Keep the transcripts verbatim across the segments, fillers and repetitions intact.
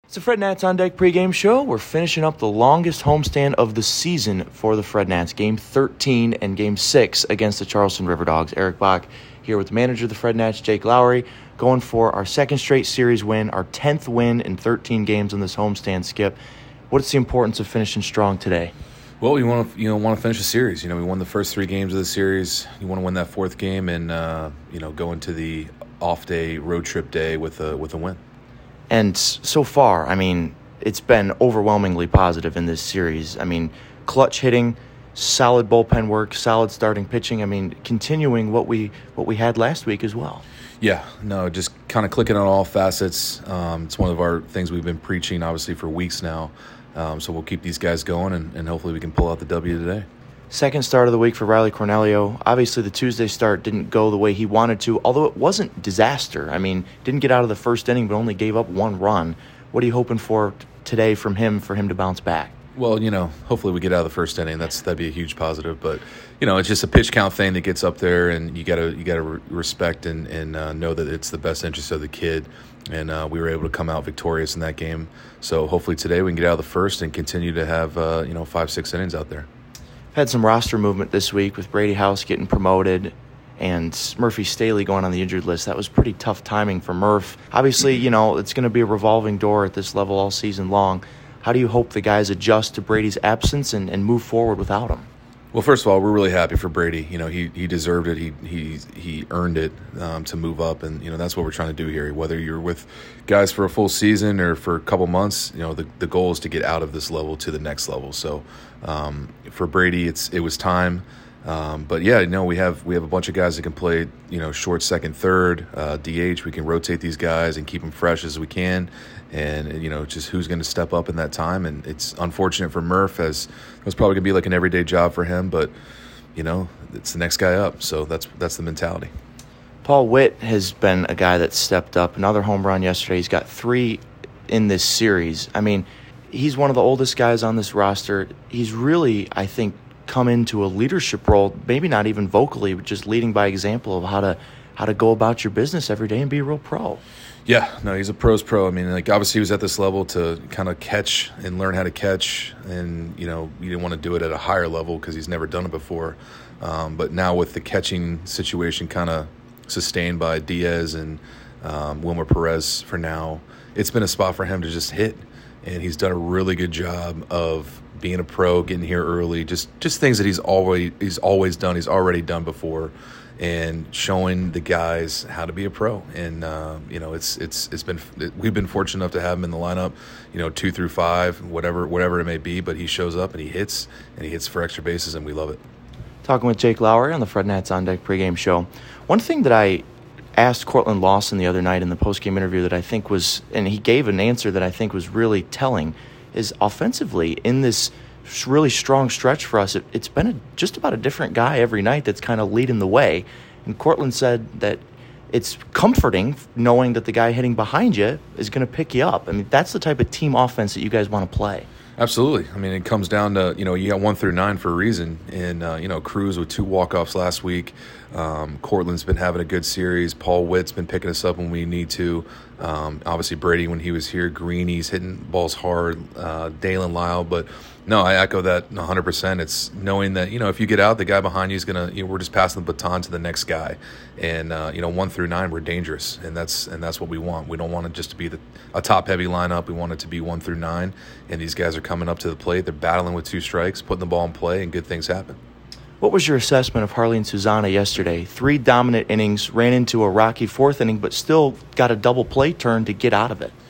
It's the Fred Nats On Deck pregame show. We're finishing up the longest homestand of the season for the Fred Nats. Game thirteen and Game six against the Charleston River Dogs. Eric Bach here with the manager of the Fred Nats, Jake Lowry, going for our second straight series win, our tenth win in thirteen games on this homestand, Skip. What's the importance of finishing strong today? Well, you want to you know want to finish a series. You know, we won the first three games of the series. You want to win that fourth game and uh, you know go into the off day, road trip day with a with a win. And so far, I mean, it's been overwhelmingly positive in this series. I mean, clutch hitting, solid bullpen work, solid starting pitching. I mean, continuing what we what we had last week as well. Yeah, no, just kind of clicking on all facets. Um, it's one of our things we've been preaching, obviously, for weeks now. Um, so we'll keep these guys going, and, and hopefully we can pull out the W today. Second start of the week for Riley Cornelio. Obviously, the Tuesday start didn't go the way he wanted to, although it wasn't disaster. I mean, didn't get out of the first inning, but only gave up one run. What are you hoping for t- today from him for him to bounce back? Well, you know, hopefully we get out of the first inning. That's that'd be a huge positive. But you know, it's just a pitch count thing that gets up there, and you gotta you gotta re- respect and and uh, know that it's the best interest of the kid. And uh, we were able to come out victorious in that game. So hopefully today we can get out of the first and continue to have uh, you know five six innings out there. Had some roster movement this week with Brady House getting promoted and Murphy Staley going on the injured list. That was pretty tough timing for Murph. Obviously, you know, it's going to be a revolving door at this level all season long. How do you hope the guys adjust to Brady's absence and, and move forward without him? Well, first of all, we're really happy for Brady. You know, he he deserved it. He he he earned it um, to move up, and you know that's what we're trying to do here. Whether you're with guys for a full season or for a couple months, you know the the goal is to get out of this level to the next level. So um, for Brady, it's it was time. Um, but yeah, you know we have we have a bunch of guys that can play you know short, second, third, uh, D H. We can rotate these guys and keep them fresh as we can. And, you know, just who's going to step up in that time. And it's unfortunate for Murph, as it was probably going to be like an everyday job for him. But, you know, it's the next guy up. So that's that's the mentality. Paul Witt has been a guy that stepped up. Another home run yesterday. He's got three in this series. I mean, he's one of the oldest guys on this roster. He's really, I think, come into a leadership role, maybe not even vocally, but just leading by example of how to how to go about your business every day and be a real pro. Yeah, no, he's a pro's pro. I mean, like, obviously he was at this level to kind of catch and learn how to catch, and, you know, you didn't want to do it at a higher level because he's never done it before. Um, but now with the catching situation kind of sustained by Diaz and um, Wilmer Perez for now, it's been a spot for him to just hit, and he's done a really good job of being a pro, getting here early, just just things that he's always he's always done, he's already done before. And showing the guys how to be a pro, and uh, you know, it's it's it's been it, we've been fortunate enough to have him in the lineup, you know, two through five, whatever whatever it may be. But he shows up and he hits, and he hits for extra bases, and we love it. Talking with Jake Lowry on the Fred Nats On Deck pregame show. One thing that I asked Cortland Lawson the other night in the postgame interview that I think was, and he gave an answer that I think was really telling, is offensively in this really strong stretch for us, it, it's been a, just about a different guy every night that's kind of leading the way. And Cortland said that it's comforting knowing that the guy hitting behind you is going to pick you up. I mean, that's the type of team offense that you guys want to play. Absolutely. I mean, it comes down to, you know, you got one through nine for a reason. And, uh, you know, Cruz with two walk-offs last week. Um, Cortland's been having a good series. Paul Witt's been picking us up when we need to. Um, obviously, Brady, when he was here, Greeny's hitting balls hard. Uh, Dalen Lyle. But, no, I echo that one hundred percent. It's knowing that, you know, if you get out, the guy behind you is going to, you know, we're just passing the baton to the next guy. And, uh, you know, one through nine, we're dangerous. And that's and that's what we want. We don't want it just to be the, a top-heavy lineup. We want it to be one through nine. And these guys are coming up to the plate. They're battling with two strikes, putting the ball in play, and good things happen. What was your assessment of Harleen Susanna yesterday? Three dominant innings, ran into a rocky fourth inning, but still got a double play turn to get out of it.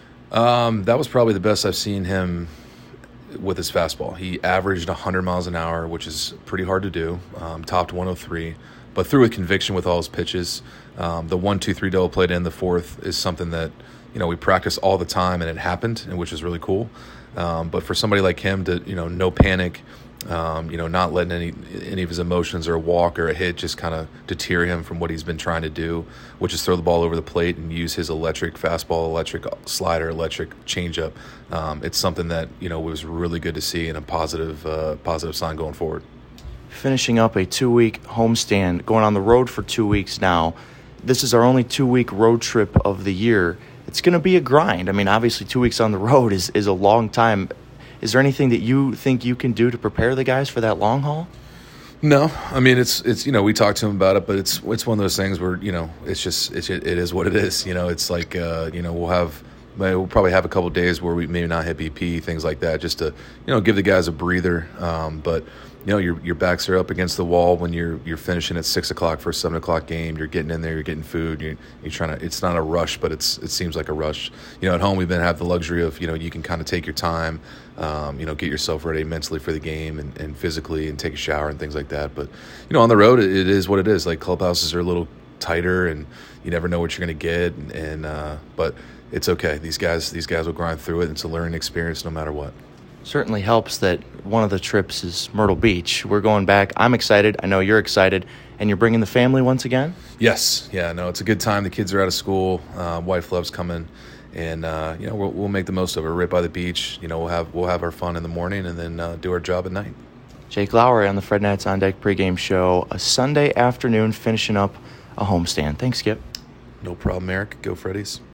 Um, that was probably the best I've seen him with his fastball. He averaged one hundred miles an hour, which is pretty hard to do, um, topped one oh three, but threw with conviction with all his pitches. Um, the one two three double play to end the fourth is something that, you know, we practice all the time, and it happened, and which is really cool. Um, but for somebody like him to, you know, no panic, Um, you know, not letting any any of his emotions or a walk or a hit just kind of deter him from what he's been trying to do, which is throw the ball over the plate and use his electric fastball, electric slider, electric changeup. Um, it's something that, you know, was really good to see and a positive uh, positive sign going forward. Finishing up a two-week homestand, going on the road for two weeks now. This is our only two-week road trip of the year. it's going to be a grind. I mean, obviously, two weeks on the road is, is a long time. Is there anything that you think you can do to prepare the guys for that long haul? No, I mean it's it's you know we talked to him about it, but it's it's one of those things where you know it's just it's it is what it is. You know, it's like uh, you know we'll have we'll probably have a couple days where we maybe not hit B P, things like that, just to you know give the guys a breather. Um, but you know your your backs are up against the wall when you're you're finishing at six o'clock for a seven o'clock game. You're getting in there, you're getting food, you're you're trying to. It's not a rush, but it's it seems like a rush. You know, at home we've been have the luxury of you know you can kind of take your time. Um, you know, get yourself ready mentally for the game and, and physically and take a shower and things like that. But, you know, on the road, it, it is what it is. Like clubhouses are a little tighter and you never know what you're going to get. And, and uh, but it's okay. These guys, these guys will grind through it. It's a learning experience no matter what. Certainly helps that one of the trips is Myrtle Beach. We're going back. I'm excited. I know you're excited. And you're bringing the family once again? Yes. Yeah, no, it's a good time. The kids are out of school. Uh, wife loves coming. And uh, you know we'll, we'll make the most of it. We're right by the beach. You know we'll have we'll have our fun in the morning and then uh, do our job at night. Jake Lowry on the Fred Nats On Deck pregame show. A Sunday afternoon, finishing up a homestand. Thanks, Skip. No problem, Eric. Go Freddies.